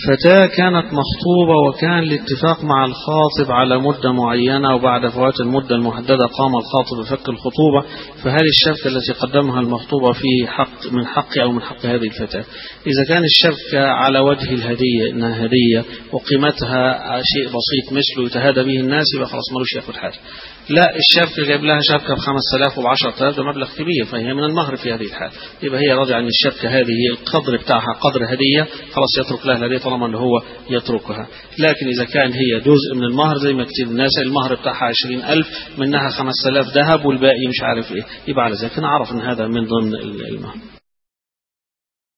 فتاة كانت مخطوبة وكان الاتفاق مع الخاطب على مدة معينة، وبعد فوات المدة المحددة قام الخاطب بفك الخطوبة، فهل الشبكة التي قدمها المخطوبة في حق من حق أو من حق هذه الفتاة؟ إذا كان الشبكة على وجه الهدية إنها هدية وقيمتها شيء بسيط مثله يتهادى به الناس، يبقى خلاص ملوش ياخد حاجة. لا، الشبكة جايب لها شبكة ب5000 وب10000، ده مبلغ كبير، فهي من المهر في هذه الحال، يبقى هي راضية عن الشبكة هذه القدر بتاعها قدر هدية، خلاص يترك لها الهدية طالما اللي هو يتركها. لكن إذا كان هي جزء من المهر زي ما كتير الناس المهر بتاعها 20000 منها 5000 ذهب والباقي مش عارف إيه، يبقى على ذلك نعرف أن هذا من ضمن المهر.